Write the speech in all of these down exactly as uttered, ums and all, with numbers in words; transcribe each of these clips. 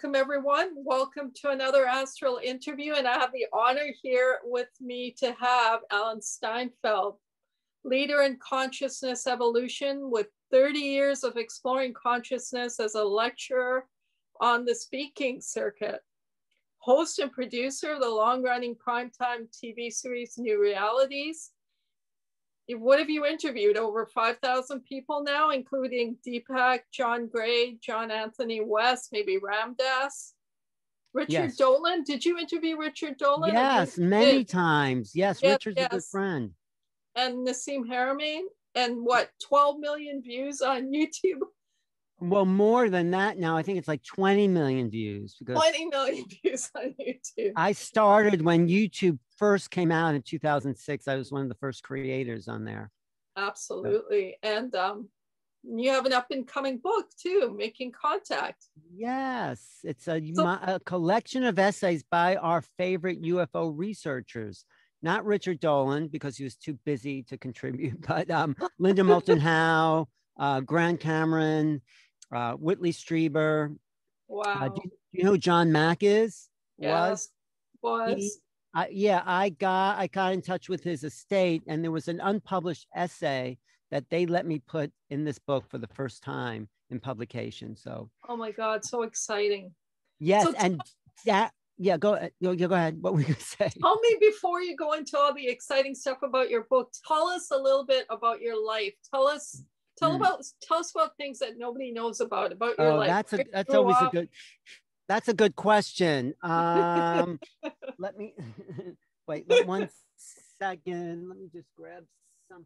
welcome everyone. Welcome to another Astral interview. And I have the honor here with me to have Alan Steinfeld, leader in consciousness evolution with thirty years of exploring consciousness as a lecturer on the speaking circuit, host and producer of the long-running primetime T V series New Realities. What have you interviewed? Over five thousand people now, including Deepak, John Gray, John Anthony West, maybe Ramdas. Richard Yes. Dolan. Did you interview Richard Dolan? Yes, many times. Yes, yes, Richard's yes. a good friend. And Nassim Haramein. And what, twelve million views on YouTube? Well, more than that now. I think it's like twenty million views. Because twenty million views on YouTube. I started when YouTube first came out in two thousand six. I was one of the first creators on there. Absolutely. So. And um, you have an up and coming book too, Making Contact. Yes, it's a, so, a collection of essays by our favorite U F O researchers. Not Richard Dolan, because he was too busy to contribute, but um, Linda Moulton Howe, uh, Grant Cameron, uh, Whitley Strieber. Wow. Uh, do, you, do you know who John Mack is? Yes, was. was. He, I, yeah, I got I got in touch with his estate, and there was an unpublished essay that they let me put in this book for the first time in publication. So. Oh my God, so exciting. Yes, so and that. Yeah, go, go, go ahead. What were you going to say? Tell me before you go into all the exciting stuff about your book, tell us a little bit about your life. Tell us, tell mm. about, tell us about things that nobody knows about, about your oh, life. That's, a, that's always up. a good, that's a good question. Um, let me, wait one second. Let me just grab something.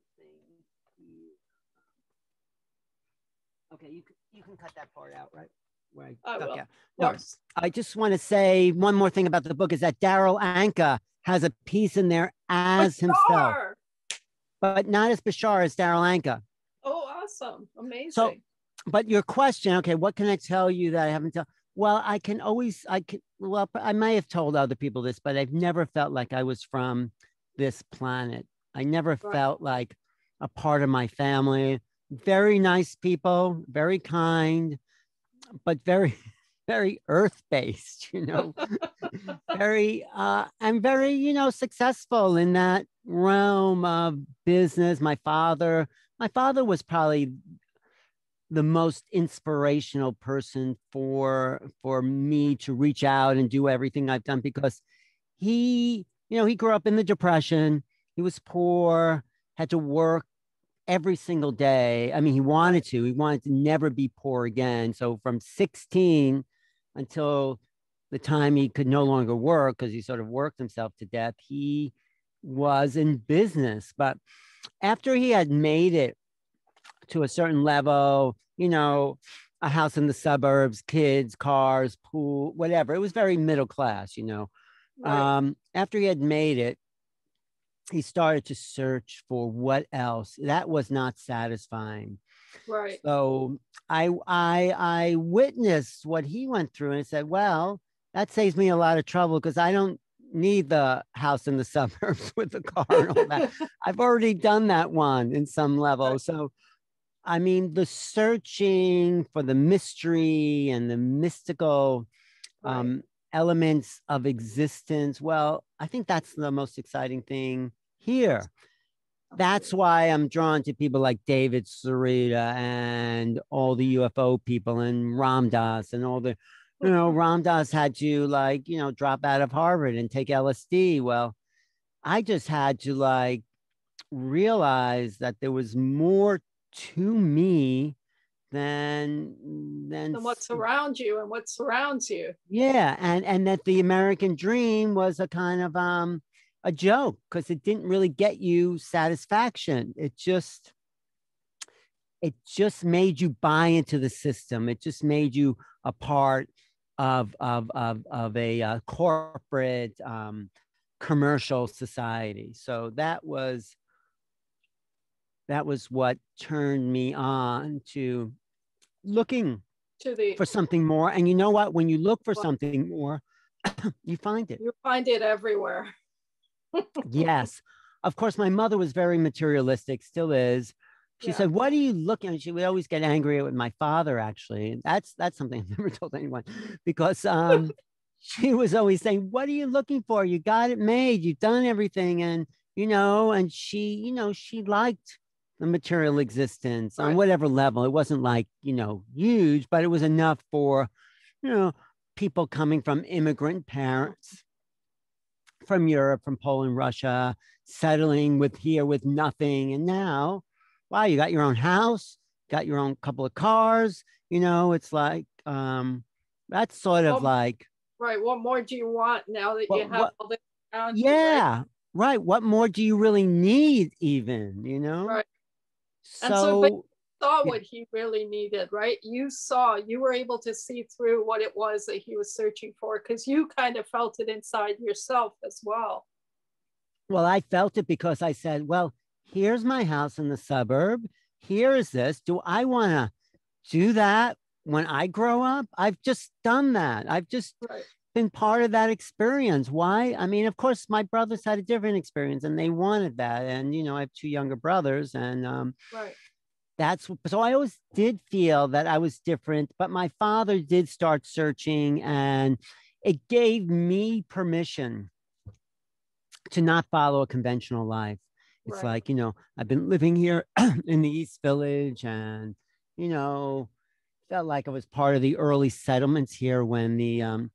Okay, you can, you can cut that part out, right? Where I, I will. Okay. No, I just want to say one more thing about the book is that Darryl Anka has a piece in there as Bashar! himself, but not as Bashar as Darryl Anka. Oh, awesome. Amazing. So, but your question, okay, what can I tell you that I haven't told? Well, I can always, I can, well, I may have told other people this, but I've never felt like I was from this planet. I never right. felt like a part of my family. Very nice people, very kind, but very, very earth-based, you know, very, uh, I'm very, you know, successful in that realm of business. My father, my father was probably the most inspirational person for, for me to reach out and do everything I've done, because he, you know, he grew up in the Depression. He was poor, had to work every single day. I mean, he wanted to, he wanted to never be poor again. So from sixteen until the time he could no longer work, because he sort of worked himself to death, he was in business. But after he had made it to a certain level, you know, a house in the suburbs, kids, cars, pool, whatever, it was very middle class, you know. Right. Um, after he had made it, he started to search for what else. That was not satisfying. Right. So I, I, I witnessed what he went through and said, well, that saves me a lot of trouble, because I don't need the house in the suburbs with the car and all that. I've already done that one in some level. Right. So, I mean, the searching for the mystery and the mystical, right. um, elements of existence. Well, I think that's the most exciting thing here. That's why I'm drawn to people like David Sarita and all the U F O people and Ramdas and all the, you know, Ramdas had to, like, you know, drop out of Harvard and take L S D. Well, I just had to like realize that there was more to me than than and what's around you and what surrounds you. Yeah, and and that the American dream was a kind of um a joke, because it didn't really get you satisfaction. It just it just made you buy into the system. It just made you a part of of of of a uh, corporate um commercial society. So that was that was what turned me on to looking to the for something more. And you know what? When you look for something more, you find it. You find it everywhere. Yes. Of course, my mother was very materialistic, still is. She Yeah. said, "What are you looking at?" She would always get angry with my father, actually. And that's that's something I've never told anyone because um, she was always saying, "What are you looking for? You got it made. You've done everything." And, you know, and she, you know, she liked the material existence on Right. whatever level. It wasn't like, you know, huge, but it was enough for, you know, people coming from immigrant parents from Europe, from Poland, Russia, settling with here with nothing. And now, wow, you got your own house, got your own couple of cars. You know, it's like um, that's sort of Well, like right. What more do you want now that you what have what all this around you, right? yeah, right. What more do you really need, even, you know? Right. And so, but So you saw yeah. what he really needed, right? You saw, you were able to see through what it was that he was searching for because you kind of felt it inside yourself as well. Well, I felt it because I said, well, here's my house in the suburb. Here is this. Do I want to do that when I grow up? I've just done that. I've just Right. been part of that experience. Why? I mean, of course, my brothers had a different experience and they wanted that. And, you know, I have two younger brothers and um, Right. that's so I always did feel that I was different, but my father did start searching and it gave me permission to not follow a conventional life. It's Right. like, you know, I've been living here in the East Village and, you know, felt like I was part of the early settlements here when the um,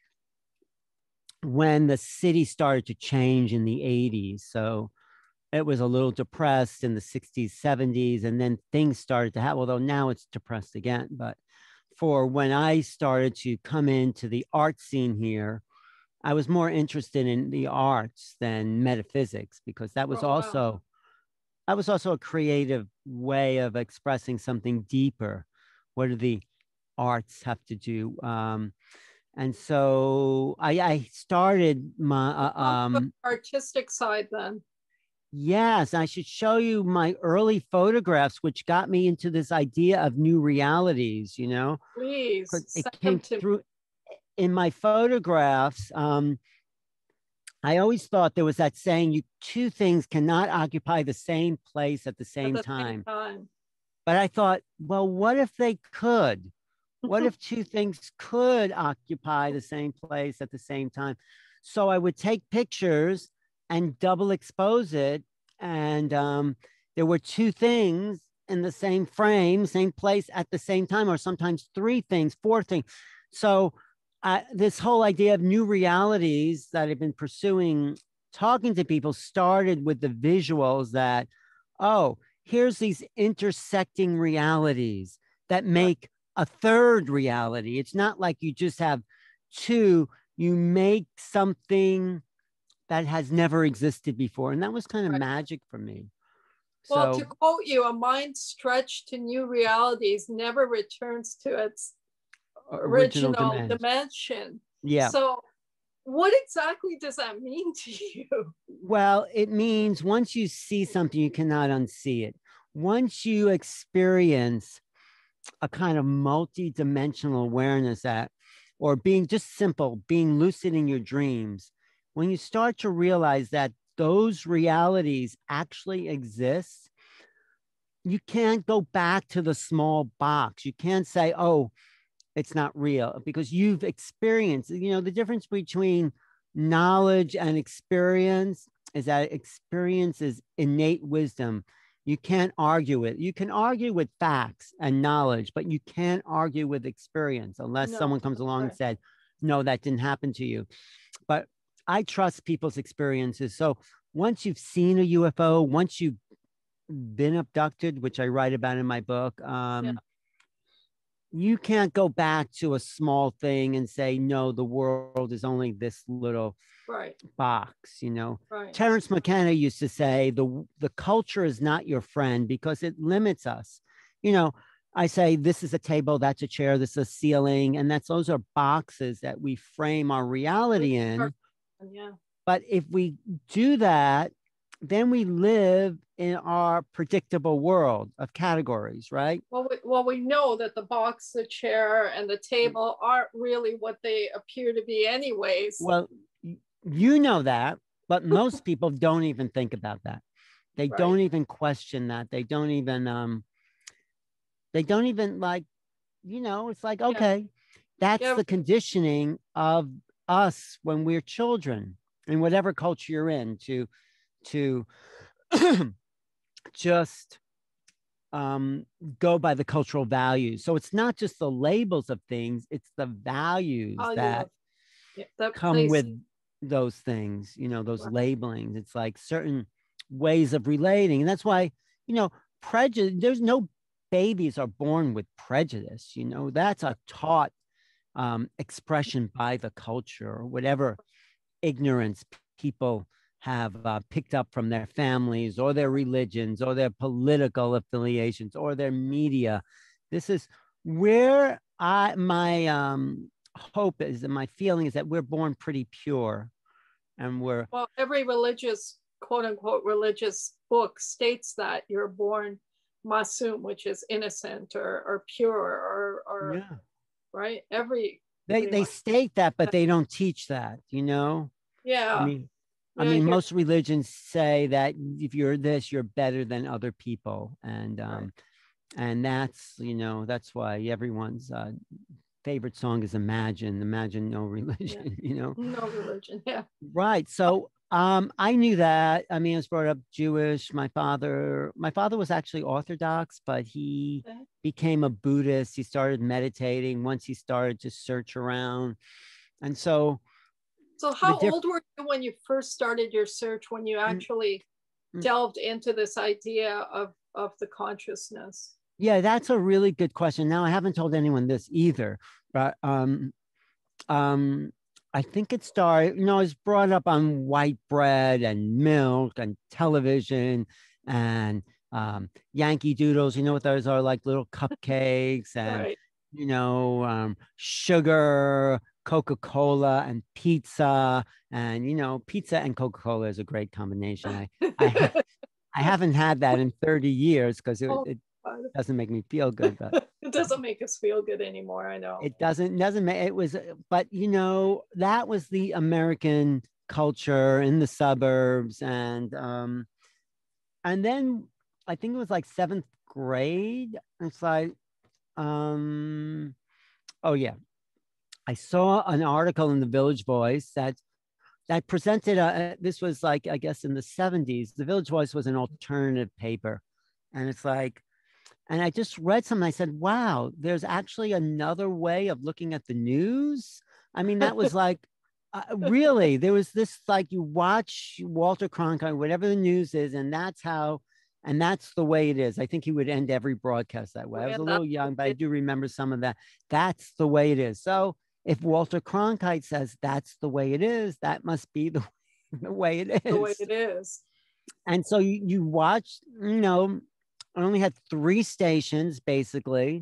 when the city started to change in the eighties. So it was a little depressed in the sixties, seventies, and then things started to happen, although now it's depressed again. But for when I started to come into the art scene here, I was more interested in the arts than metaphysics because that was Oh, wow. also that was also a creative way of expressing something deeper. What do the arts have to do? Um, and so I, I started my uh, Talk about um, the artistic side then. yes, I should show you my early photographs, which got me into this idea of new realities, you know, Please 'cause it send them came to me. through in my photographs. Um, I always thought there was that saying, you two things cannot occupy the same place at the At same the same time. time. But I thought, well, what if they could? What if two things could occupy the same place at the same time? So I would take pictures and double expose it. And um, there were two things in the same frame, same place at the same time, or sometimes three things, four things. So uh, this whole idea of new realities that I've been pursuing, talking to people, started with the visuals that, oh, here's these intersecting realities that Right. make a third reality. It's not like you just have two, you make something that has never existed before. And that was kind of Right. magic for me. Well, to So, quote you, a mind stretched to new realities never returns to its original original dimension. dimension. Yeah. So, what exactly does that mean to you? Well, it means once you see something, you cannot unsee it. Once you experience a kind of multi-dimensional awareness that, or being just simple, being lucid in your dreams, when you start to realize that those realities actually exist, you can't go back to the small box. You can't say, oh, it's not real, because you've experienced, you know, the difference between knowledge and experience is that experience is innate wisdom. You can't argue it. You can argue with facts and knowledge, but you can't argue with experience unless No, someone comes that's along and right. said, no, that didn't happen to you. But I trust people's experiences. So once you've seen a U F O, once you've been abducted, which I write about in my book, um, Yeah. you can't go back to a small thing and say, no, the world is only this little Right. box, you know. Right. Terence McKenna used to say the the culture is not your friend because it limits us. You know, I say this is a table, that's a chair, this is a ceiling, and that's those are boxes that we frame our reality in. Yeah. But if we do that, then we live in our predictable world of categories, right? Well, we, well, we know that the box, the chair, and the table aren't really what they appear to be, anyways. Well, you know that, but most people don't even think about that. They Right. don't even question that. They don't even, um, they don't even like, you know, it's like, Yeah. okay, that's Yeah. the conditioning of us when we're children in whatever culture you're in to, to just um, go by the cultural values. So it's not just the labels of things, it's the values Value that of, yeah, that come place. with those things, you know, those Right. labelings. It's like certain ways of relating. And that's why, you know, prejudice, there's no babies are born with prejudice, you know, that's a taught um, expression by the culture or whatever ignorance people have uh, picked up from their families or their religions or their political affiliations or their media. This is where I my um, hope is and my feeling is that we're born pretty pure, and we're Well, every religious, quote unquote, religious book states that you're born masum, which is innocent or, or pure or, or yeah. right. Every They they much, state that, but they don't teach that. You know, I yeah. mean, I Yeah, I mean, hear. most religions say that if you're this, you're better than other people, and um, Right. and that's you know that's why everyone's uh, favorite song is Imagine, Imagine No Yeah. Religion, you know? No religion. Yeah. Right. So um, I knew that. I mean, I was brought up Jewish. My father, my father was actually Orthodox, but he Okay. became a Buddhist. He started meditating once he started to search around. And so So the how diff- old were you when you first started your search, when you mm, actually mm. delved into this idea of, of the consciousness? Yeah, that's a really good question. Now, I haven't told anyone this either, but um, um, I think it started, you know, I was brought up on white bread and milk and television and um, Yankee Doodles. You know what those are, like little cupcakes and, Right. you know, um, sugar, Coca-Cola and pizza. And, you know, pizza and Coca-Cola is a great combination. I, I, I haven't had that in thirty years because it, Oh, it God. doesn't make me feel good, but It doesn't make us feel good anymore. I know. it doesn't doesn't make it was, but you know, that was the American culture in the suburbs, and um, and then I think it was like seventh grade. It's like, um, oh yeah, I saw an article in the Village Voice that that presented a. This was like I guess in the seventies. The Village Voice was an alternative paper, and it's like and I just read something. I said, wow, there's actually another way of looking at the news. I mean, that was like, uh, really, there was this like you watch Walter Cronkite, whatever the news is, and that's how, and that's the way it is. I think he would end every broadcast that way. I was a And that, little young, but I do remember some of that. That's the way it is. So if Walter Cronkite says that's the way it is, that must be the, the way it is. the way it is. And so you, you watch, you know, I only had three stations basically,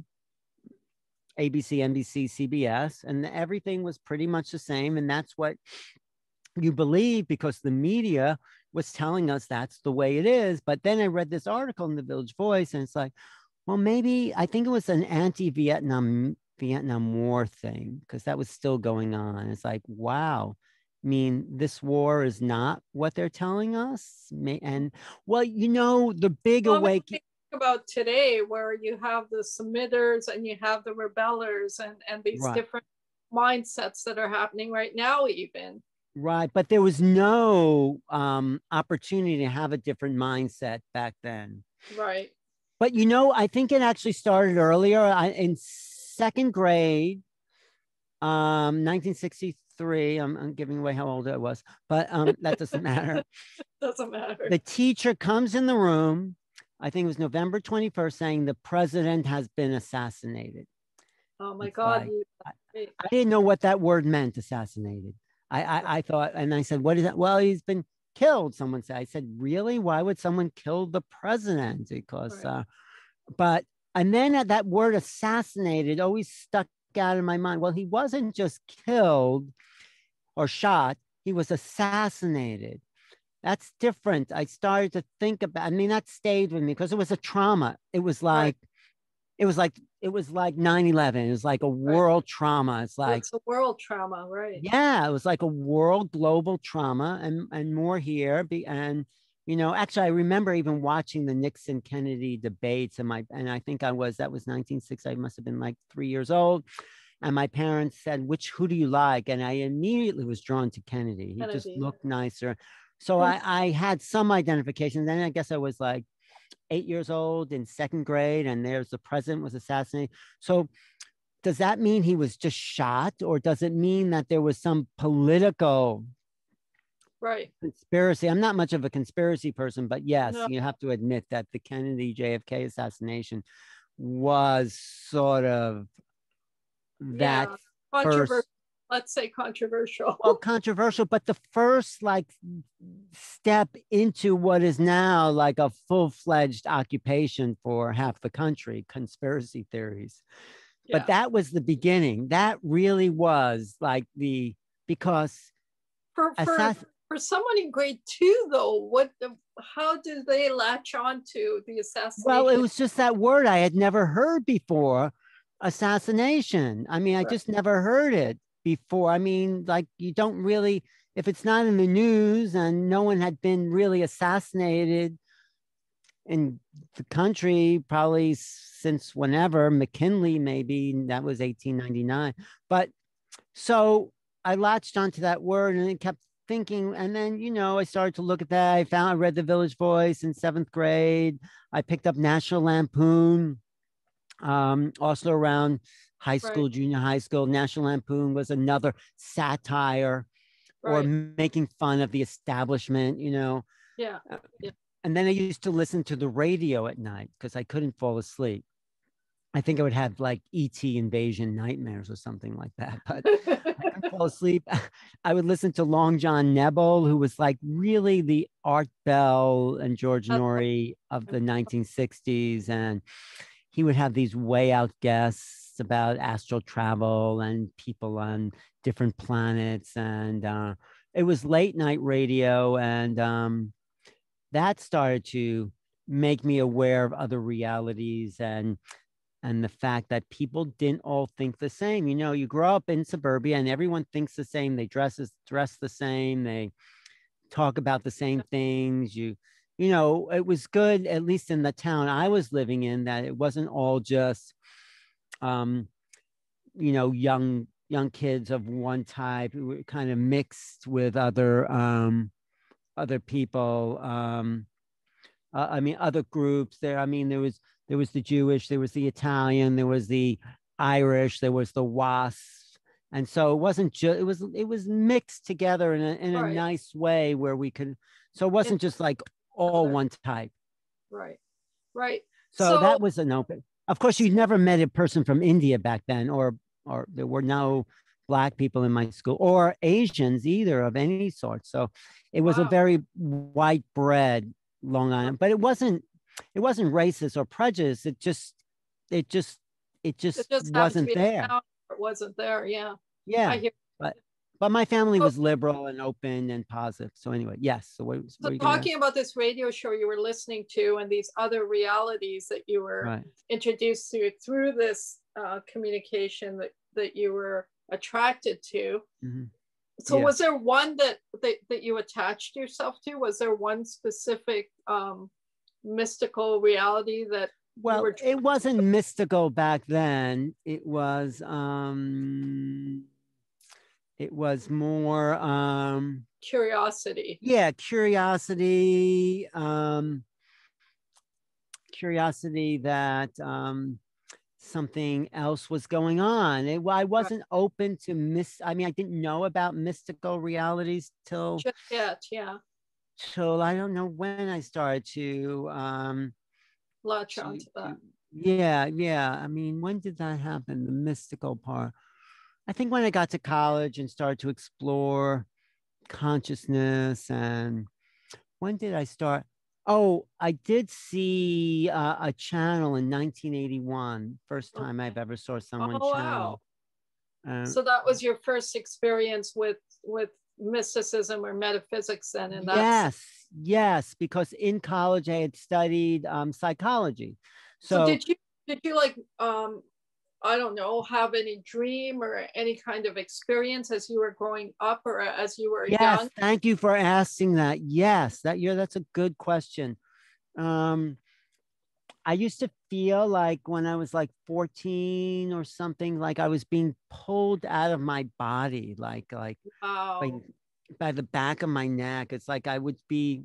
A B C, N B C, C B S, and everything was pretty much the same. And that's what you believe because the media was telling us that's the way it is. But then I read this article in the Village Voice, and it's like, well, maybe I think it was an anti-Vietnam Vietnam War thing because that was still going on. It's like, wow. I mean, this war is not what they're telling us. And well, you know, the big Well, awakening about today where you have the submitters and you have the rebellers and and these right. different mindsets that are happening right now even right but there was no um opportunity to have a different mindset back then, right. but you know, I think it actually started earlier. I, in second grade, um nineteen sixty-three. I'm, I'm giving away how old I was, but um that doesn't matter. Doesn't matter. The teacher comes in the room, I think it was November twenty-first, saying the president has been assassinated. Oh my It's God. like, You, I, I didn't know what that word meant, assassinated. I, I, I thought, and I said, what is that? Well, he's been killed, someone said. I said, really? Why would someone kill the president? Because, right. uh, but, and then that word assassinated always stuck out in my mind. Well, he wasn't just killed or shot, he was assassinated. That's different. I started to think about, I mean, that stayed with me because it was a trauma. It was like, right. it was like, it was like nine eleven. It was like a world right. trauma. It's like, it's a world trauma, right? Yeah, it was like a world global trauma and, and more here. Be, and, You know, actually, I remember even watching the Nixon Kennedy debates, and my and I think I was that was nineteen sixty. I must have been like three years old, and my parents said, "Which who do you like?" And I immediately was drawn to Kennedy. He Kennedy. just looked nicer, so I, I had some identification. Then I guess I was like eight years old in second grade, and there's the president was assassinated. So does that mean he was just shot, or does it mean that there was some political right conspiracy? I'm not much of a conspiracy person, but yes, no. you have to admit that the Kennedy J F K assassination was sort of that yeah. Controversial. first, Let's say controversial. well, controversial, but the first like step into what is now like a full-fledged occupation for half the country, conspiracy theories. Yeah. But that was the beginning. That really was like the, because for, for, assass- for someone in grade two though, what the, how did they latch on to the assassination? Well, it was just that word I had never heard before, assassination. I mean, I right. just never heard it before. I mean, like you don't really, if it's not in the news and no one had been really assassinated in the country probably since whenever, McKinley, maybe that was eighteen ninety-nine. But so I latched onto that word and it kept thinking. And then, you know, I started to look at that. I found, I read The Village Voice in seventh grade. I picked up National Lampoon, um, also around high school, right. junior high school. National Lampoon was another satire right. or making fun of the establishment, you know. Yeah. yeah. And then I used to listen to the radio at night because I couldn't fall asleep. I think I would have like E T invasion nightmares or something like that, but I couldn't fall asleep. I would listen to Long John Nebel, who was like really the Art Bell and George Norrie of the nineteen sixties. And he would have these way out guests about astral travel and people on different planets. And uh, it was late night radio. And um, that started to make me aware of other realities and and the fact that people didn't all think the same. You know, you grow up in suburbia and everyone thinks the same. They dress dress the same. They talk about the same things. You, you know, it was good, at least in the town I was living in, that it wasn't all just, um, you know, young young kids of one type who were kind of mixed with other um, other people. Um, uh, I mean, other groups there. I mean, there was there was the Jewish, there was the Italian, there was the Irish, there was the WASP, and so it wasn't just it was it was mixed together in a in a right. nice way where we could. So it wasn't just like all one type. Right, right. So, so that was an open. Of course, you never met a person from India back then, or or there were no Black people in my school or Asians either of any sort. So it was wow. a very white bread Long Island, but it wasn't it wasn't racist or prejudice. It just it just it just, it just wasn't there. It wasn't there. Yeah. Yeah. I hear but but my family was liberal and open and positive. So anyway, yes. So, what, so what talking about this radio show you were listening to and these other realities that you were right. introduced to through this uh, communication that that you were attracted to. Mm-hmm. So yeah. was there one that, that that you attached yourself to? Was there one specific um, mystical reality that well, you were it wasn't mystical back then. It was um, it was more um, curiosity. Yeah, curiosity. Um, curiosity that um, something else was going on. It, I wasn't right. open to miss. I mean, I didn't know about mystical realities till just yet, yeah. Till I don't know when I started to um, latch onto that. Yeah, yeah. I mean, when did that happen? The mystical part. I think when I got to college and started to explore consciousness. And when did I start? Oh, I did see uh, a channel in nineteen eighty-one. First time okay. I've ever saw someone oh, channel. Wow. Uh, so that was your first experience with with mysticism or metaphysics then? And yes, yes, because in college I had studied um, psychology. So, so did you did you like um, I don't know, have any dream or any kind of experience as you were growing up or as you were Yes, young? thank you for asking that. Yes, that yeah, that's a good question. Um, I used to feel like when I was like fourteen or something, like I was being pulled out of my body, like like by, Wow. by the back of my neck. It's like I would be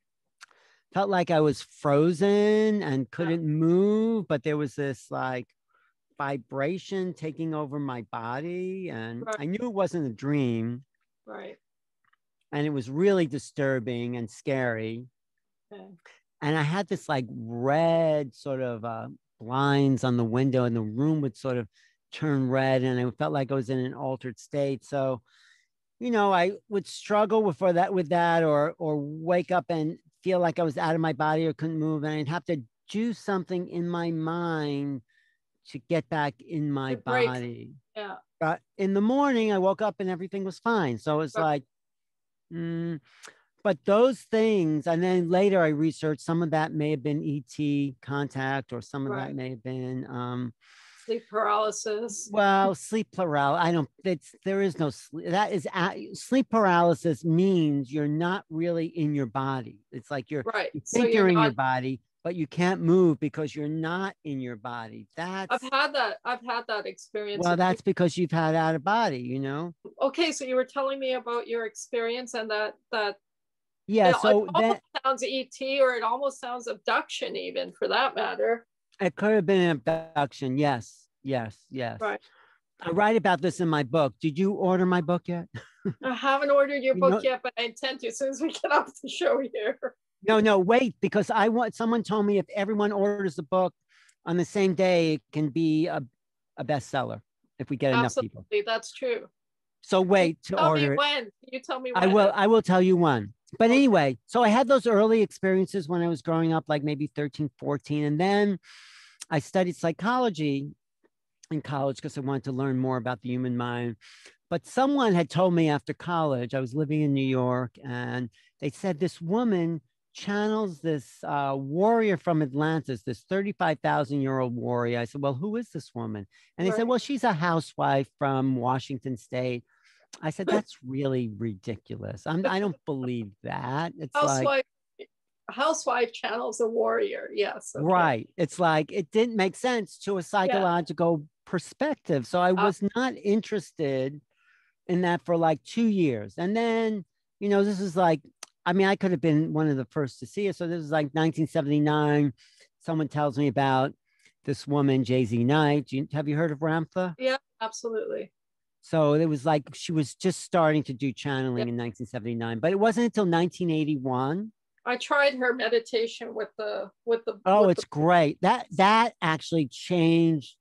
felt like I was frozen and Yeah. couldn't move, but there was this like vibration taking over my body, and Right. I knew it wasn't a dream, Right. and it was really disturbing and scary. Okay. And I had this like red sort of uh, blinds on the window, and the room would sort of turn red, and I felt like I was in an altered state. So, you know, I would struggle with for that with that, or or wake up and feel like I was out of my body or couldn't move, and I'd have to do something in my mind to get back in my The break. body. Yeah. But in the morning, I woke up and everything was fine. So it's Right. like, mm, but those things, and then later I researched some of that may have been E T contact, or some of that Right. may have been, um, Sleep paralysis. well, sleep paralysis. I don't, it's, there is no sleep. That is, a- sleep paralysis means you're not really in your body. It's like you're, Right. you So think you're you're in your not. body, but you can't move because you're not in your body. I've That's, had that. I've had that experience. well, Of that's because you've had out of body, you know? okay, so you were telling me about your experience and that that Yeah. it, it So almost then sounds E T or it almost sounds abduction, even for that matter. it could have been an abduction. Yes. Yes. Yes. Right. I write about this in my book. Did you order my book yet? I haven't ordered your You book know, yet, but I intend to as soon as we get off the show here. no, no, wait, because I want someone told me if everyone orders the book on the same day, it can be a, a bestseller if we get enough people. Absolutely, that's true. So Can you wait to tell me order it. when? Can you tell me I when? will, I will tell you one. But Okay. anyway, so I had those early experiences when I was growing up, like maybe thirteen, fourteen. And then I studied psychology in college because I wanted to learn more about the human mind. But someone had told me after college, I was living in New York, and they said this woman channels this uh, warrior from Atlantis, this thirty-five thousand year old warrior. I said, well, who is this woman? And they said, Right. well, she's a housewife from Washington State. I said, that's really ridiculous. I'm, I don't believe that. It's like, Housewife. Housewife channels a warrior. Yes. Okay. right. It's like, it didn't make sense to a Yeah. psychological perspective. So I Uh, was not interested in that for like two years. And then, you know, this is like, I mean, I could have been one of the first to see it. So this is like nineteen seventy-nine. Someone tells me about this woman, Jay Z Knight. You, have you heard of Ramtha? yeah. Absolutely. So it was like she was just starting to do Yeah. channeling in nineteen seventy-nine, but it wasn't until nineteen eighty-one. I tried her meditation with the with the Oh, with it's the. great. That that actually changed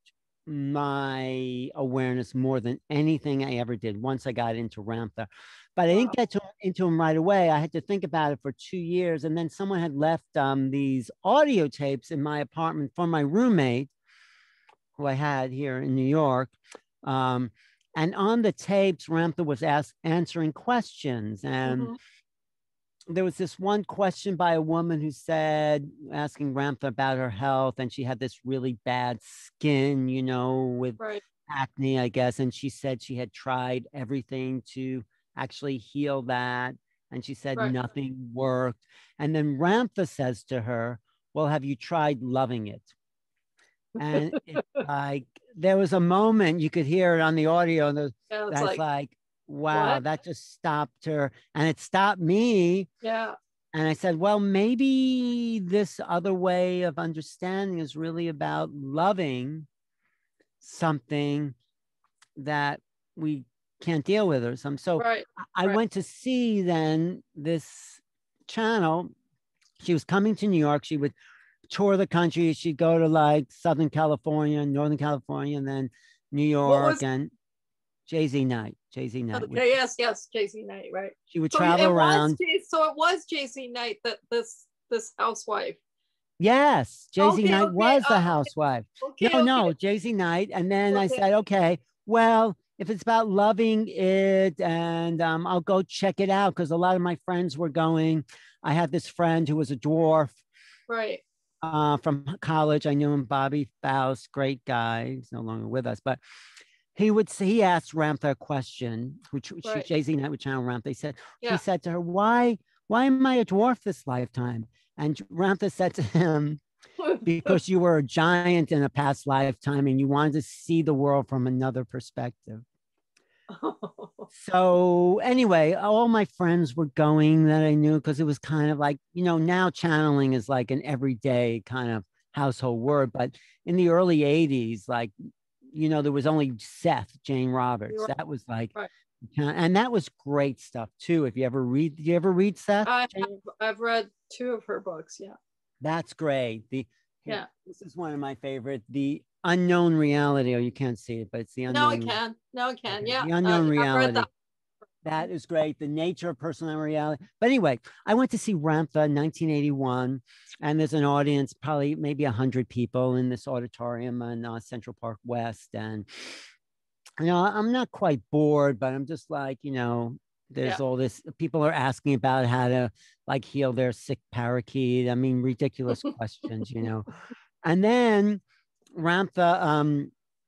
my awareness more than anything I ever did once I got into Ramtha. But I didn't Wow. get to, into him right away. I had to think about it for two years. And then someone had left um, these audio tapes in my apartment from my roommate, who I had here in New York. Um, and on the tapes, Ramtha was asked, answering questions. And Mm-hmm. there was this one question by a woman who said, asking Ramtha about her health, and she had this really bad skin, you know, with Right. acne, I guess. And she said she had tried everything to actually heal that. And she said Right. nothing worked. And then Ramtha says to her, well, have you tried loving it? And it's like, there was a moment you could hear it on the audio, and Yeah. It's that's like like, wow, what? that just stopped her. And it stopped me. Yeah. And I said, well, maybe this other way of understanding is really about loving something that we can't deal with or something. So Right. I Right. went to see then this channel. She was coming to New York. She would tour the country. She'd go to like Southern California, Northern California, and then New What York, was? and Jay Z Night. Jay Z Night. Would, Okay. Yes. Yes. Jay Z Knight. Right. she would So travel it was. around. Jay- So it was Jay Z Knight that this this housewife. Yes, Jay Z Okay. Knight Okay. was the Uh, housewife. okay. No, Okay. no, Jay Z Knight. And then I Okay. said, okay, well, if it's about loving it, and um, I'll go check it out, because a lot of my friends were going. I had this friend who was a dwarf. Right. uh, from college. I knew him, Bobby Faust, great guy. He's no longer with us, but he would say, he asked Ramtha a question, which she, Right. Jay-Z Night with Channel Ramtha. He said, Yeah. he said to her, why, why am I a dwarf this lifetime? And Ramtha said to him, because you were a giant in a past lifetime and you wanted to see the world from another perspective. So anyway, all my friends were going that I knew, because it was kind of like, you know, now channeling is like an everyday kind of household word. But in the early eighties, like, you know, there was only Seth, Jane Roberts. Right. That was like, Right. and that was great stuff too. If you ever read, do you ever read Seth? I have, I've read two of her books. Yeah. That's great. The Yeah. This is one of my favorite. The Unknown Reality. Oh, you can't see it, but it's the No, I unknown. can. No, I can. Okay. Yeah. The Unknown uh, Reality. That. that is great. The Nature of Personal Reality. But anyway, I went to see Ramtha in nineteen eighty-one, and there's an audience, probably maybe one hundred people in this auditorium on uh, Central Park West. And, you know, I'm not quite bored, but I'm just like, you know, there's Yeah. all this, people are asking about how to like heal their sick parakeet. I mean, ridiculous questions, you know. And then Ramtha um,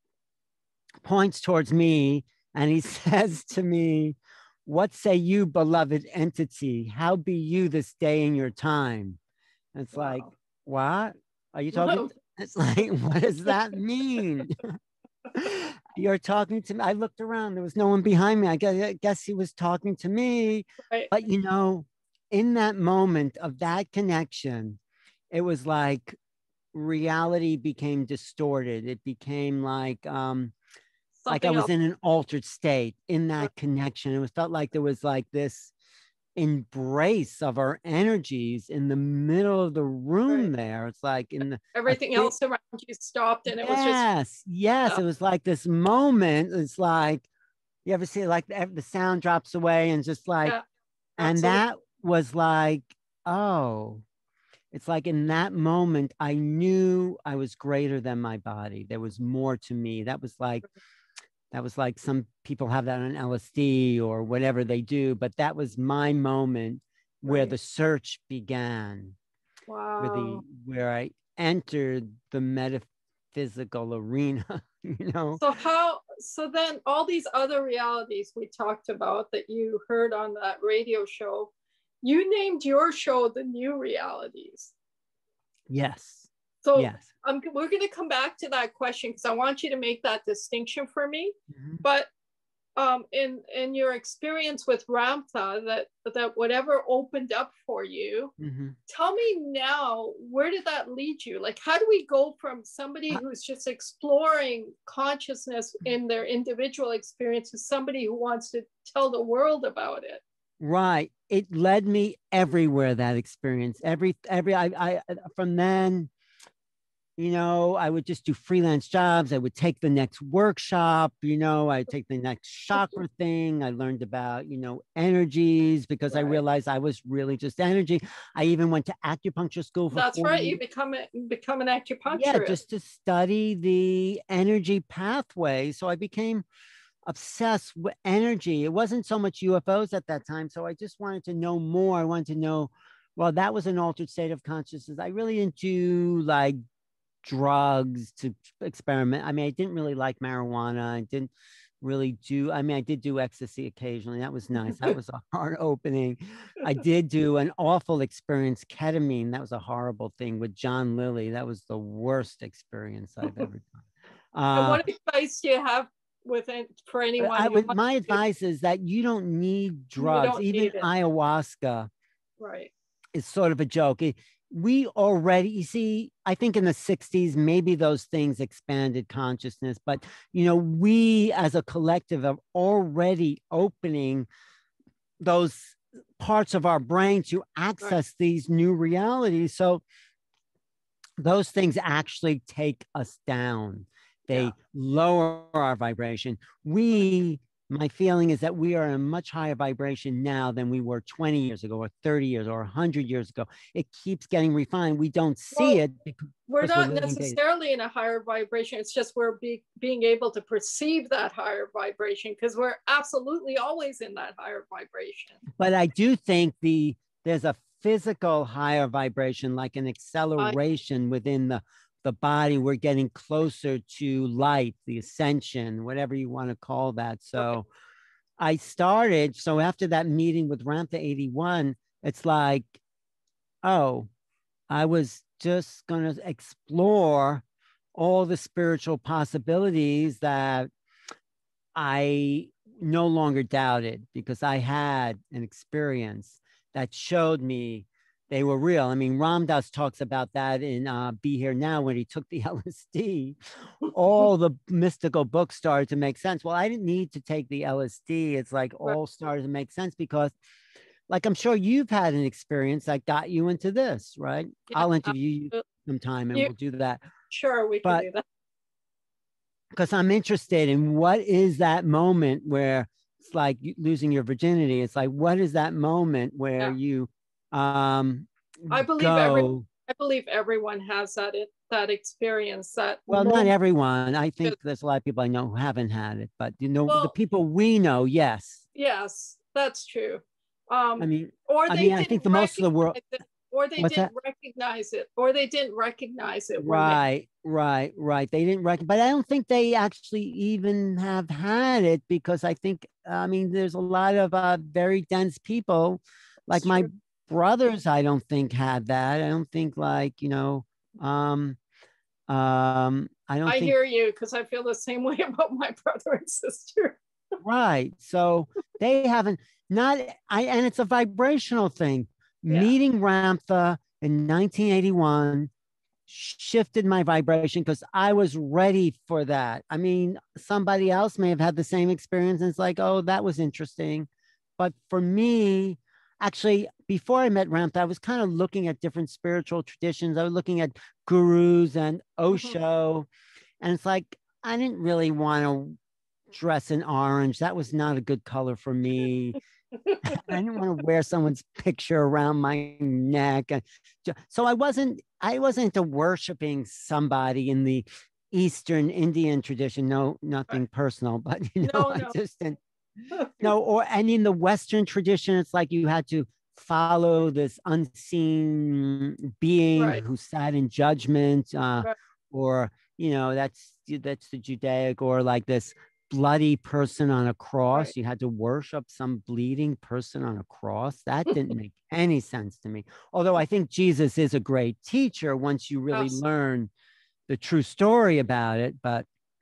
points towards me and he says to me, what say you, beloved entity? How be you this day in your time? And it's Wow. like, what are you talking? It's like, what does that mean? You're talking to me. I looked around. There was no one behind me. I guess, I guess he was talking to me. Right. But, you know, in that moment of that connection, it was like reality became distorted. It became like, um, like I Something was else. in an altered state in that connection. It was felt like there was like this embrace of our energies in the middle of the room. Right. there. It's like in the Everything a thi- else around you stopped, and it was just Yes, yes. Yeah. It was like this moment. It's like, you ever see like the, the sound drops away and just like, Yeah, and absolutely. that was like, oh, it's like in that moment, I knew I was greater than my body. There was more to me. That was like, that was like some people have that on L S D or whatever they do, but that was my moment where Right. the search began, where the Wow. where I entered the metaphysical arena, you know. So how, so then all these other realities we talked about that you heard on that radio show, you named your show The New Realities. Yes. So Yes. I'm, we're going to come back to that question because I want you to make that distinction for me. Mhm. But um, in in your experience with Ramtha, that that whatever opened up for you, Mhm. tell me now, where did that lead you? Like, how do we go from somebody Uh, who's just exploring consciousness in their individual experience to somebody who wants to tell the world about it? Right. It led me everywhere, that experience. Every every I I from then, you know, I would just do freelance jobs. I would take the next workshop, you know, I take the next chakra thing. I learned about, you know, energies because I Right. realized I was really just energy. I even went to acupuncture school for That's four right. years. You become a, become an acupuncturist. Yeah, just to study the energy pathway. So I became obsessed with energy. It wasn't so much U F Os at that time. So I just wanted to know more. I wanted to know, well, that was an altered state of consciousness. I really didn't do like drugs to experiment. I mean, I didn't really like marijuana. I didn't really do, I mean, I did do ecstasy occasionally. That was nice. That was a hard opening. I did do an awful experience, ketamine. That was a horrible thing with John Lilly. That was the worst experience I've ever done. Uh, And what advice do you have with it for anyone? I who would, wants my to- advice is that you don't need You drugs. don't Even need it. ayahuasca Right. is sort of a joke. It- we already, you see, I think in the sixties, maybe those things expanded consciousness, but, you know, we as a collective are already opening those parts of our brain to access these new realities. So those things actually take us down. They Yeah. lower our vibration. We, my feeling is that we are in a much higher vibration now than we were twenty years ago or thirty years or one hundred years ago. It keeps getting refined. We don't see Well, it because we're we're not living days. necessarily in a higher vibration. It's just we're be, being able to perceive that higher vibration because we're absolutely always in that higher vibration. But I do think the there's a physical higher vibration, like an acceleration within the, the body. We're getting closer to light, the ascension, whatever you want to call that. So Okay. I started, so after that meeting with Ramtha eighty-one, it's like, oh, I was just going to explore all the spiritual possibilities that I no longer doubted, because I had an experience that showed me they were real. I mean, Ram Dass talks about that in uh, Be Here Now when he took the L S D. All the mystical books started to make sense. Well, I didn't need to take the L S D. It's like Right. all started to make sense because, like, I'm sure you've had an experience that got you into this, right? Yeah, I'll interview you absolutely. sometime and You, we'll do that. sure, we can But do that. because I'm interested in what is that moment where it's like you- losing your virginity. It's like, what is that moment where Yeah. you um I believe every go? I believe everyone has that it, that experience, that Well, not moment. everyone. I think there's a lot of people I know who haven't had it, but you know, the Well, people we know, yes. yes, that's true. I Um, mean, or I they mean, I think didn't the most of the world. recognize it, or they What's didn't that? recognize it, or they didn't recognize it when they. Right, right, right. They didn't reckon, but I don't think they actually even have had it, because I think, I mean, there's a lot of uh, very dense people, like It's my true. brothers. I don't think had that. I don't think, like, you know, um, um, I don't I think. hear you because I feel the same way about my brother and sister. Right. So they haven't, not, I, and it's a vibrational thing. Yeah, Meeting Ramtha in nineteen eighty-one shifted my vibration because I was ready for that. I mean, somebody else may have had the same experience and it's like, oh, that was interesting. But for me, actually, before I met Ramtha, I was kind of looking at different spiritual traditions. I was looking at gurus and mhm. Osho. And it's like, I didn't really want to dress in orange. That was not a good color for me. I didn't want to wear someone's picture around my neck. And so I wasn't, I wasn't into worshiping somebody in the Eastern Indian tradition. No, Right. nothing personal, but you know, No, I no. just didn't. No, or and in the Western tradition, it's like you had to follow this unseen being Right, who sat in judgment, uh, right, or you know, that's that's the Judaic, or like this bloody person on a right. cross. You had to worship some bleeding person on a cross. That didn't make any sense to me. Although I think Jesus is a great teacher once you really Absolutely. learn the true story about it. But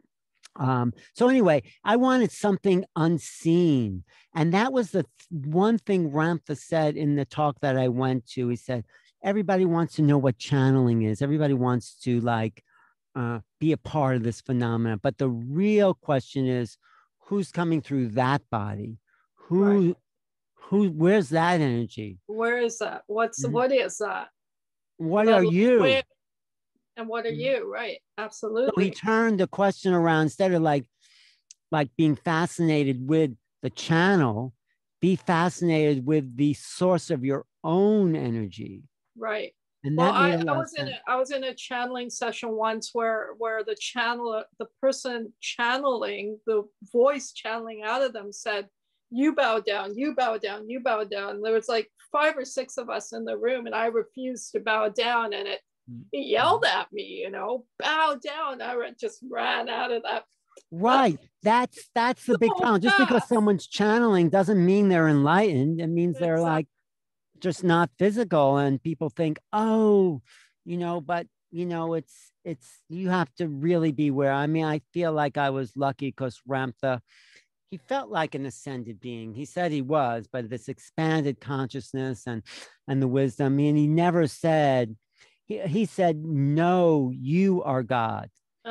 um, so anyway, I wanted something unseen. And that was the th- one thing Ramtha said in the talk that I went to. He said, everybody wants to know what channeling is. Everybody wants to like uh, be a part of this phenomenon. But the real question is, who's coming through that body? Right. Who, who, where's that energy? Where is that? What's Mhm. what is that? What That are where you? and what are Mhm. you? Right. So he Absolutely. turned the question around. Instead of like like being fascinated with the channel, be fascinated with the source of your own energy. Right. And Well, that made I, a I lot of was in sense. a I was in a channeling session once where where the channel the person channeling the voice channeling out of them said, "You bow down, you bow down, you bow down." And there was like five or six of us in the room, and I refused to bow down, and it he yelled at me, you know, bow down. I just ran out of that. Right. That's that's the big So problem. Just because fast. someone's channeling doesn't mean they're enlightened. It means they're Exactly. like just not physical. And people think, oh, you know, but you know, it's it's you have to really beware. I mean, I feel like I was lucky because Ramtha, he felt like an ascended being. He said he was, but this expanded consciousness and and the wisdom. I mean, he never said, he, he said, no, you are God.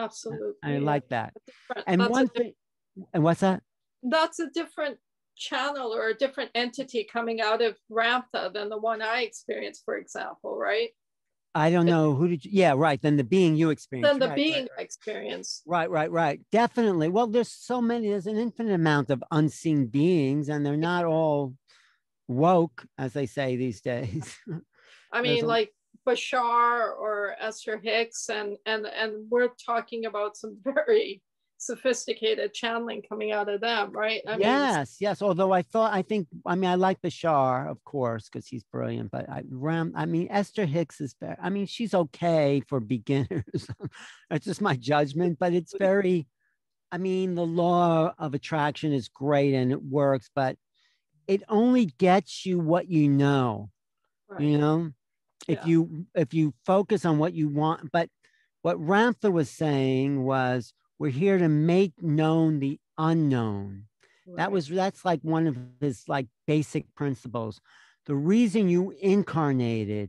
I Absolutely. Yeah. like that. Different. And That's a one thing, and what's that? that's a different channel or a different entity coming out of Ramtha than the one I experienced, for example, right? I don't know who did you, yeah, right. Then the being you experienced. Than the Right, right, being I experienced. right, right, right. Definitely. Well, there's so many, there's an infinite amount of unseen beings, and they're not all woke, as they say these days. I There's mean, a, like Bashar or Esther Hicks, and and and we're talking about some very sophisticated channeling coming out of them, right? I yes, mean, yes. Although I thought, I think, I mean, I like Bashar, of course, because he's brilliant. But I, Ram, I mean, Esther Hicks is very. I mean, she's okay for beginners. It's just my judgment, but it's very. I mean, the law of attraction is great and it works, but it only gets you what you know. Right. You know, if yeah. you if you focus on what you want, but what Ramtha was saying was, we're here to make known the unknown. Right. That was that's like one of his like basic principles. The reason you incarnated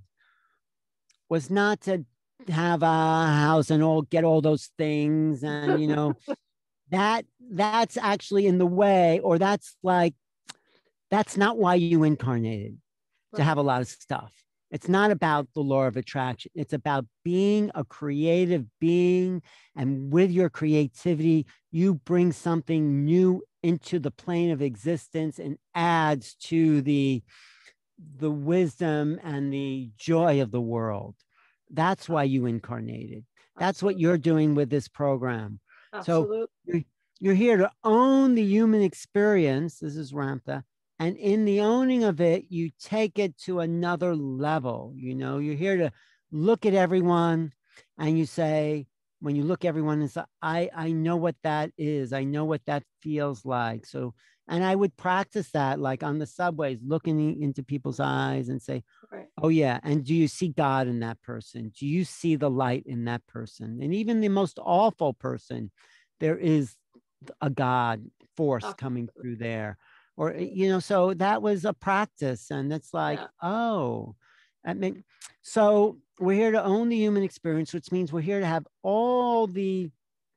was not to have a house and all get all those things, and you know that that's actually in the way, or that's like that's not why you incarnated, right. to have a lot of stuff. It's not about the law of attraction. It's about being a creative being. And with your creativity, you bring something new into the plane of existence and adds to the, the wisdom and the joy of the world. That's why you incarnated. That's Absolutely. What you're doing with this program. Absolutely. So you're, you're here to own the human experience. This is Ramtha. And in the owning of it, you take it to another level. You know, you're here to look at everyone and you say, when you look at everyone and say, I, I know what that is. I know what that feels like. So, and I would practice that like on the subways, looking into people's eyes and say, right. oh yeah. And do you see God in that person? Do you see the light in that person? And even the most awful person, there is a God force oh. coming through there. Or, you know, so that was a practice. And it's like, yeah. oh, I mean, so we're here to own the human experience, which means we're here to have all the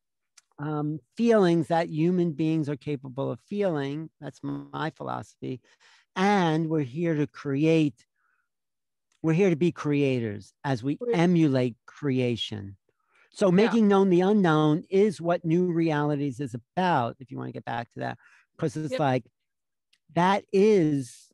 um, feelings that human beings are capable of feeling. That's my philosophy. And we're here to create, we're here to be creators as we emulate creation. So making yeah. known the unknown is what New Realities is about, if you want to get back to that, because it's yep. like, that is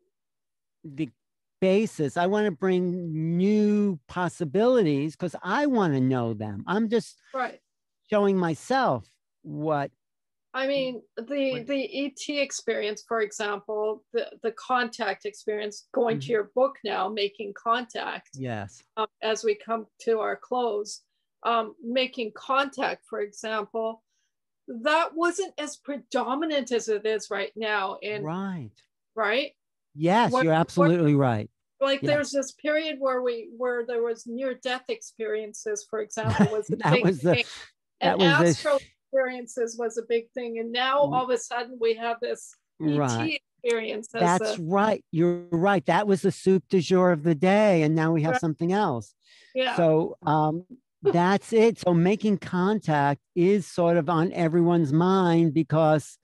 the basis. I want to bring new possibilities because I want to know them. I'm just right. showing myself what. I mean, the what, the E T experience, for example, the, the contact experience, going mm-hmm. to your book now, Making Contact. Yes. Um, as we come to our close, um, Making Contact, for example, that wasn't as predominant as it is right now. And right. Right. Yes, what, you're absolutely what, right. Like yes. there's this period where we, where there was near death experiences, for example, was a that big was thing. The, and astral the... experiences was a big thing. And now all of a sudden we have this right. E T experience. That's a, right. You're right. That was the soup du jour of the day. And now we have right. something else. Yeah. So, um, that's it. So making contact is sort of on everyone's mind because,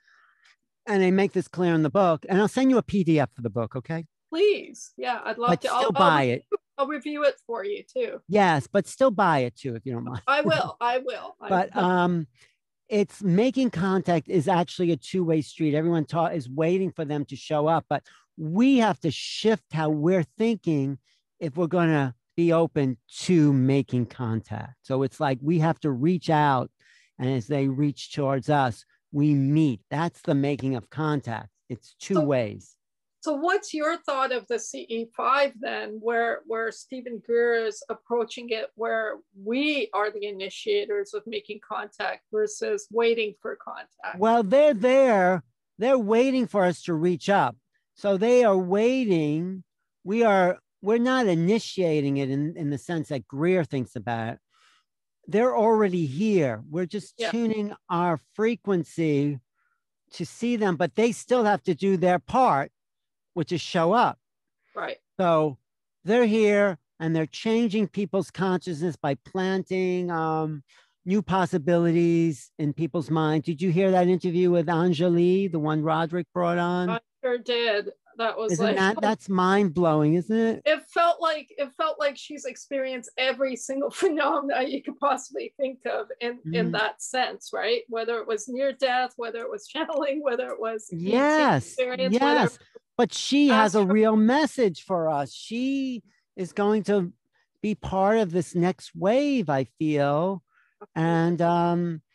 and they make this clear in the book, and I'll send you a P D F for the book. Okay. Please. Yeah. I'd love but to. Still I'll, buy I'll it. I'll review it for you too. Yes, but still buy it too, if you don't mind. I will. I will. I but, will. um, it's making contact is actually a two-way street. Everyone ta- is waiting for them to show up, but we have to shift how we're thinking if we're going to be open to making contact. So it's like we have to reach out, and as they reach towards us, we meet. That's the making of contact. It's two so, ways. So what's your thought of the C E five then, where, where Stephen Greer is approaching it, where we are the initiators of making contact versus waiting for contact? Well, they're there. They're waiting for us to reach up. So they are waiting. We are We're not initiating it in, in the sense that Greer thinks about it. They're already here. We're just yeah. tuning our frequency to see them, but they still have to do their part, which is show up. Right. So they're here and they're changing people's consciousness by planting um, new possibilities in people's minds. Did you hear that interview with Anjali, the one Roderick brought on? I sure did. That was isn't like that that's mind blowing, isn't it? It felt like it felt like she's experienced every single phenomena you could possibly think of in mm. in that sense, right? Whether it was near death, whether it was channeling, whether it was yes, experience, yes. whether but she has a real message for us. She is going to be part of this next wave, I feel, and um,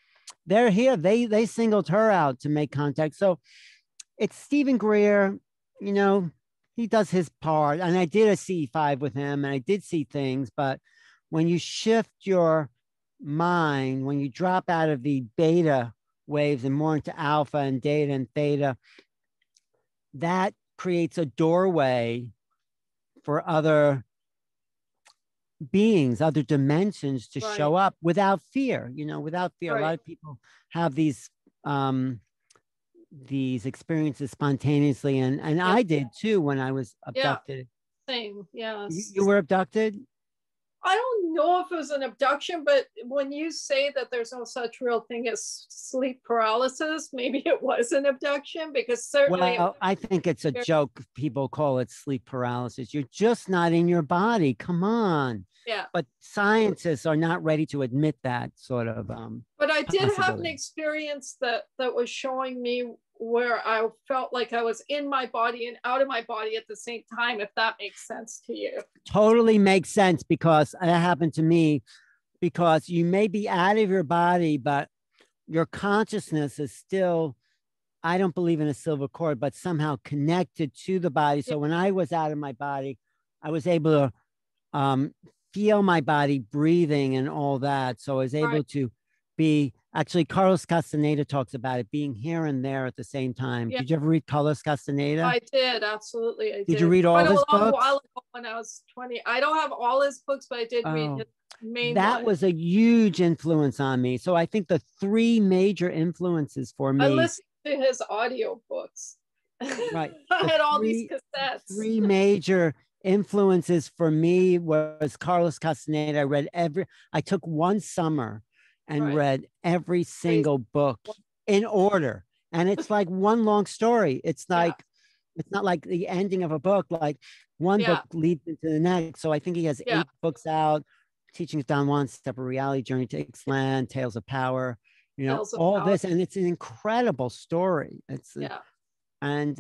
they're here. They they singled her out to make contact. So it's Stephen Greer, you know, he does his part. And I did a C five with him and I did see things, but when you shift your mind, when you drop out of the beta waves and more into alpha and data and theta, that creates a doorway for other beings, other dimensions to Right. show up without fear, you know, without fear. Right. A lot of people have these um these experiences spontaneously, and and Yeah. I did too when I was abducted. Yeah. Same. Yes. You, you were abducted? I don't know if it was an abduction, but when you say that there's no such real thing as sleep paralysis, maybe it was an abduction, because certainly. Well, I think it's a joke. People call it sleep paralysis. You're just not in your body. Come on. Yeah. But scientists are not ready to admit that sort of. Um, but I did have an possibility. experience that that was showing me where I felt like I was in my body and out of my body at the same time, if that makes sense to you. Totally makes sense, because that happened to me, because you may be out of your body, but your consciousness is still, I don't believe in a silver cord, but somehow connected to the body. So Yeah. when I was out of my body, I was able to um, feel my body breathing and all that. So I was able Right. to be, actually, Carlos Castaneda talks about it, being here and there at the same time. Yeah. Did you ever read Carlos Castaneda? I did, absolutely. I did. Did you read all Quite his a long books? while ago when I was twenty. I don't have all his books, but I did read Oh. his main That one. was a huge influence on me. So I think the three major influences for me. I listened to his audio books. Right. I The had all three- these cassettes. Three major influences for me was Carlos Castaneda. I read every, I took one summer and Right. read every single book in order. And it's like one long story. It's Yeah. like, it's not like the ending of a book, like one Yeah. book leads into the next. So I think he has Yeah. eight books out: Teachings Don Juan, Step of Reality, Journey to Ix Land, Tales of Power, you know, Tales of all Power. this. And it's an incredible story. It's, Yeah. and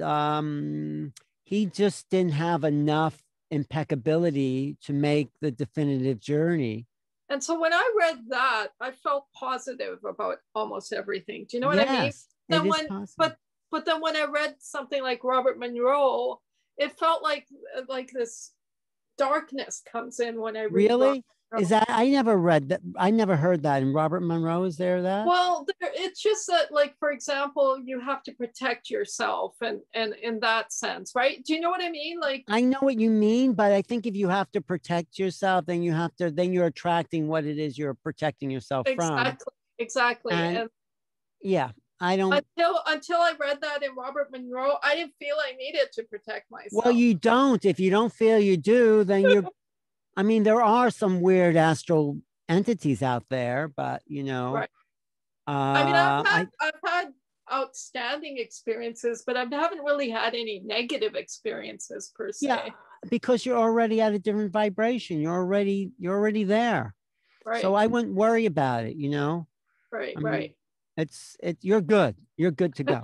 um, he just didn't have enough impeccability to make the definitive journey. And so when I read that, I felt positive about almost everything. Do you know what I mean? Yes, Then it is when, possible. but but then when I read something like Robert Monroe, it felt like like this darkness comes in when I read. Really? Robert Is that, I never read that. I never heard that. And Robert Monroe, is there that? Well, there, it's just that, like, for example, you have to protect yourself, and and in that sense, right? Do you know what I mean? Like, I know what you mean, but I think if you have to protect yourself, then you have to, then you're attracting what it is you're protecting yourself from. exactly, exactly. And- And Yeah, I don't. until until I read that in Robert Monroe, I didn't feel I needed to protect myself. Well, you don't. If you don't feel you do, then you're, I mean, there are some weird astral entities out there, but you know, Right. uh, I mean, I've had, I, I've had outstanding experiences, but I haven't really had any negative experiences per se. yeah, because you're already at a different vibration. You're already, you're already there. Right. So I wouldn't worry about it, you know? right. I mean, right. It's, it, you're good. You're good to go.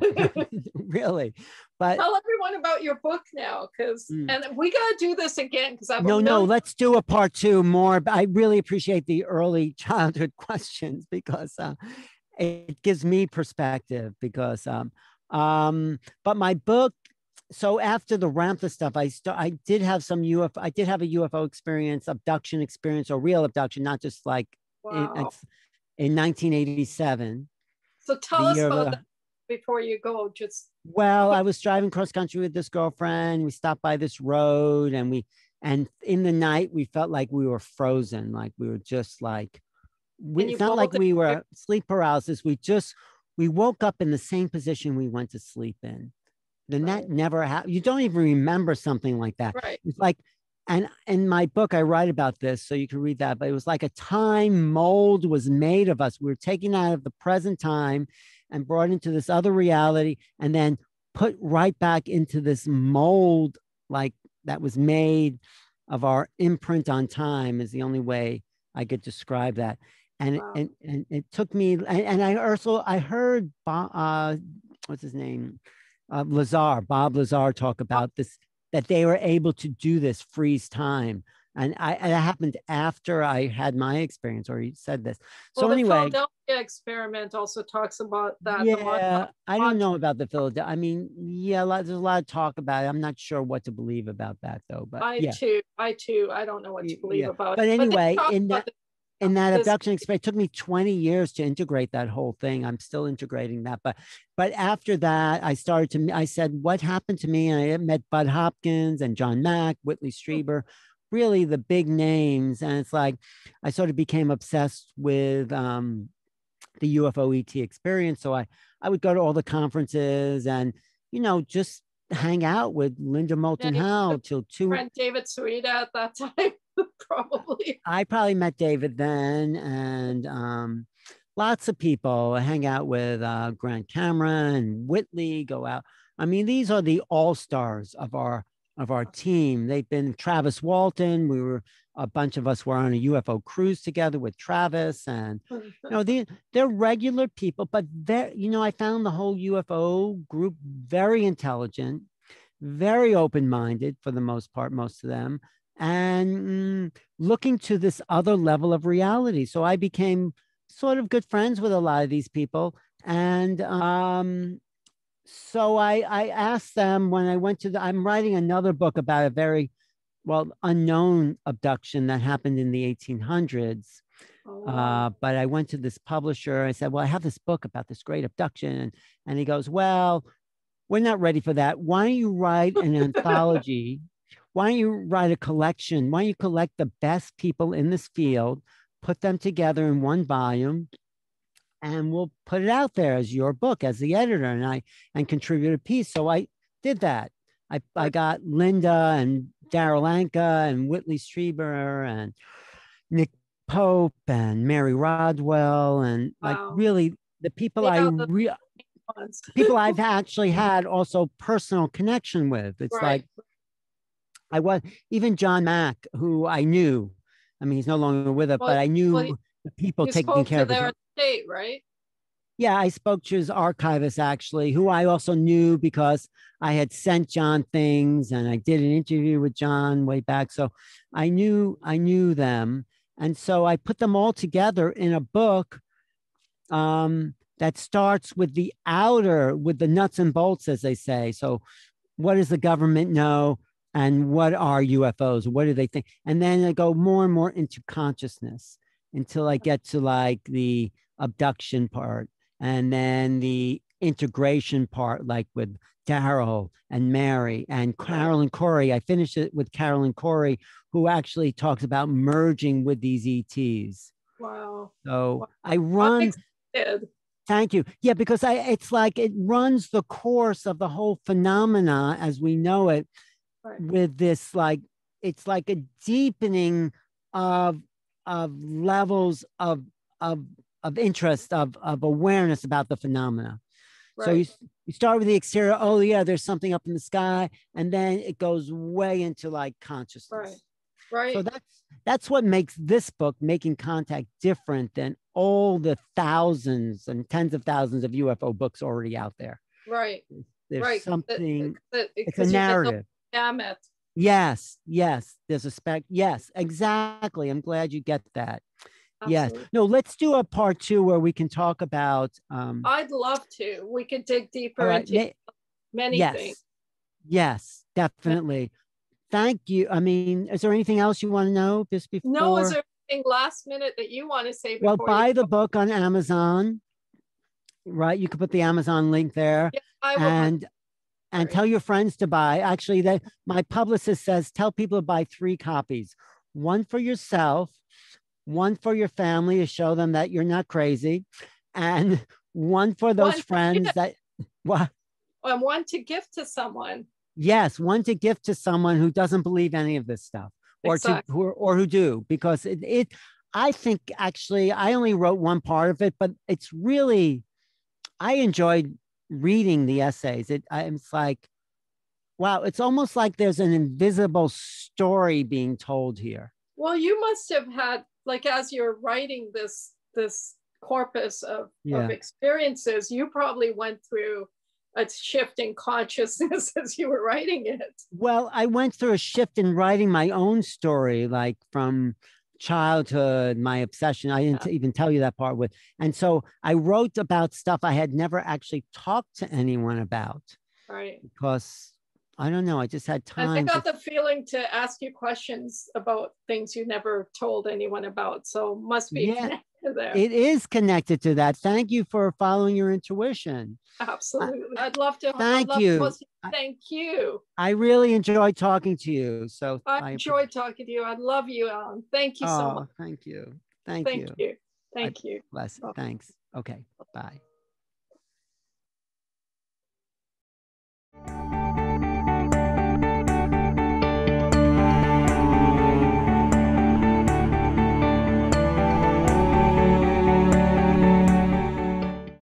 Really. But Tell everyone about your book now, because Mm. and we gotta do this again because I've no, a no, million- let's do a part two more. But I really appreciate the early childhood questions, because uh, it gives me perspective, because, um, um, but my book, so after the Ramtha stuff, I st- I did have some U F O, I did have a U F O experience, abduction experience, or real abduction, not just like Wow. in, it's in nineteen eighty-seven. So tell the us year of about the- that before you go. Just Well, I was driving cross country with this girlfriend. We stopped by this road, and we, and in the night, we felt like we were frozen. Like we were just like, we, And you it's not like both- we were sleep paralysis. We just, we woke up in the same position we went to sleep in. Then Right. that never happened. You don't even remember something like that. right. It's like, and in my book, I write about this, so you can read that, but it was like a time mold was made of us. We were taken out of the present time and brought into this other reality, and then put right back into this mold, like that was made of our imprint on time, is the only way I could describe that. And, Wow. and, and it took me, and, and I also, I heard, Bo- uh, what's his name? Uh, Lazar, Bob Lazar talk about this, that they were able to do this freeze time. And I, and it happened after I had my experience, or he said this. So Well, the anyway, Philadelphia experiment also talks about that. The mon- yeah, I don't mon- know about the Philadelphia. I mean, yeah, a lot, there's a lot of talk about it. I'm not sure what to believe about that though, but I yeah, too, I too, I don't know what to y- believe yeah. about it. But But they anyway, talk in about that in that this. abduction experience, it took me twenty years to integrate that whole thing. I'm still integrating that, but but after that, I started to. I said, what happened to me? And I met Bud Hopkins and John Mack, Whitley Strieber, really the big names, and it's like I sort of became obsessed with um, the U F O E T experience. So I I would go to all the conferences and you know just hang out with Linda Yeah, Moulton you Howe had till two. friend David Sarita at that time, probably. I probably met David then, and um, lots of people I hang out with uh, Grant Cameron, Whitley, go out. I mean, these are the all stars of our of our team. They've been Travis Walton. We were a bunch of us were on a U F O cruise together with Travis, and you know, they they're regular people, but they you know, I found the whole U F O group very intelligent, very open minded for the most part, most of them, and mm, looking to this other level of reality. So I became sort of good friends with a lot of these people. And um, so I, I asked them when I went to the, I'm writing another book about a very, well, unknown abduction that happened in the eighteen hundreds. Oh, Uh, wow. but I went to this publisher. I said, well, I have this book about this great abduction. And, and he goes, well, we're not ready for that. Why don't you write an anthology? Why don't you write a collection? Why don't you collect the best people in this field, put them together in one volume, and we'll put it out there as your book, as the editor, and I and contribute a piece. So I did that. I, I got Linda and Daryl Anka and Whitley Strieber and Nick Pope and Mary Rodwell and like Wow. really the people I Yeah, the re- ones. people I've actually had also personal connection with. It's Right. like I was even John Mack, who I knew. I mean, he's no longer with us, Well, but I well, knew the people you taking spoke care to of his. their estate, right? Yeah, I spoke to his archivist actually, who I also knew because I had sent John things and I did an interview with John way back. So I knew I knew them. And so I put them all together in a book um, that starts with the outer, with the nuts and bolts, as they say. So what does the government know? And what are U F Os? What do they think? And then I go more and more into consciousness until I get to like the abduction part and then the integration part, like with Daryl and Mary and Carolyn Corey. I finished it with Carolyn Corey, who actually talks about merging with these E Ts. Wow. So Wow. I I'm run. excited. Thank you. Yeah, because I it's like it runs the course of the whole phenomena as we know it Right. with this like it's like a deepening of of levels of of of interest of of awareness about the phenomena. Right. So you you start with the exterior, oh yeah, there's something up in the sky, and then it goes way into like consciousness. Right. Right. So that's that's what makes this book, Making Contact, different than all the thousands and tens of thousands of U F O books already out there. Right. There's Right. something, It, it, it's a you narrative. Damn it. Yes, yes, there's a spec. Yes, exactly. I'm glad you get that. Yes. Absolutely. No, let's do a part two where we can talk about. Um, I'd love to. We could dig deeper all right. into ma- many yes. things. Yes, definitely. Thank you. I mean, is there anything else you want to know just before? No, is there anything last minute that you want to say before? Well, buy you the go? book on Amazon, right? You can put the Amazon link there. Yeah, I will. And and Sorry. tell your friends to buy. Actually, that my publicist says tell people to buy three copies. One for yourself, one for your family to show them that you're not crazy, and one for those One- friends that what? And one to gift to someone. Yes, one to gift to someone who doesn't believe any of this stuff, or Exactly. to who or who do, because it, it I think actually I only wrote one part of it, but it's really I enjoyed reading the essays. It I, it's like wow, it's almost like there's an invisible story being told here. Well, you must have had, like, as you're writing this this corpus of, Yeah. of experiences, you probably went through a shift in consciousness as you were writing it. Well, I went through a shift in writing my own story, like from childhood, my obsession. I didn't Yeah. even tell you that part with. And so I wrote about stuff I had never actually talked to anyone about. Right. Because I don't know, I just had time. I got to... the feeling to ask you questions about things you never told anyone about. So must be yeah, connected there. It is connected to that. Thank you for following your intuition. Absolutely. I'd love to. Thank I'd love you. To thank you. I really enjoyed talking to you. So I, I enjoyed talking to you. I love you, Alan. Thank you oh, so much. Thank you. Thank, Thank you. you. Thank I you. bless. Bye. Thanks. Okay. Bye.